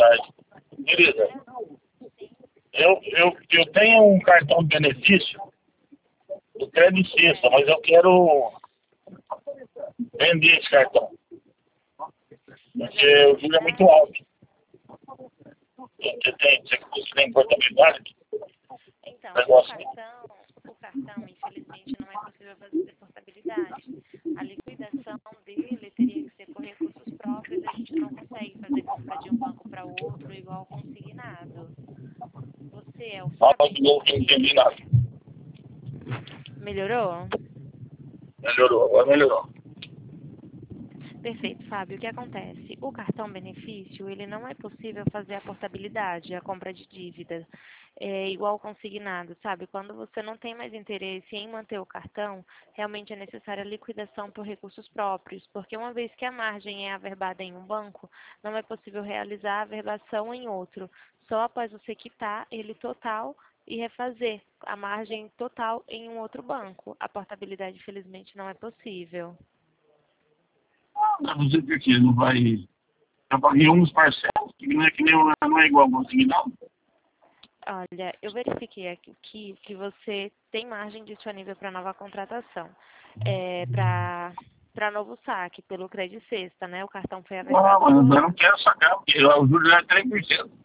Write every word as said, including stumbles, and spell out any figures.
tarde. Querida, eu, eu, eu tenho um cartão de benefício do Crédito Suisse, mas eu quero vender esse cartão. Porque o juro é muito alto. Você tem, você tem portabilidade? Então, o Negócio. cartão, o cartão, infelizmente, não é possível fazer portabilidade. A liquidação dele teria que ser por recursos próprios, a gente não consegue fazer compra de um banco para outro igual consignado. Você é o Fala Fábio? de novo que eu não entendi nada. Melhorou? Melhorou, agora melhorou. Perfeito, Fábio. O que acontece? O cartão benefício, ele não é possível fazer a portabilidade, a compra de dívida, é igual consignado, sabe? Quando você não tem mais interesse em manter o cartão, realmente é necessária a liquidação por recursos próprios, porque uma vez que a margem é averbada em um banco, não é possível realizar a averbação em outro, só após você quitar ele total e refazer a margem total em um outro banco. A portabilidade, infelizmente, não é possível. Não sei por que não vai. Eu paguei uns parcelas, que não é, que nem, não é igual consignado. Olha, eu verifiquei aqui que você tem margem disponível para nova contratação, é, para para novo saque pelo Credit Sexta, né? O cartão foi Não, averbado mas eu por... não quero sacar, porque o juro já é três por cento.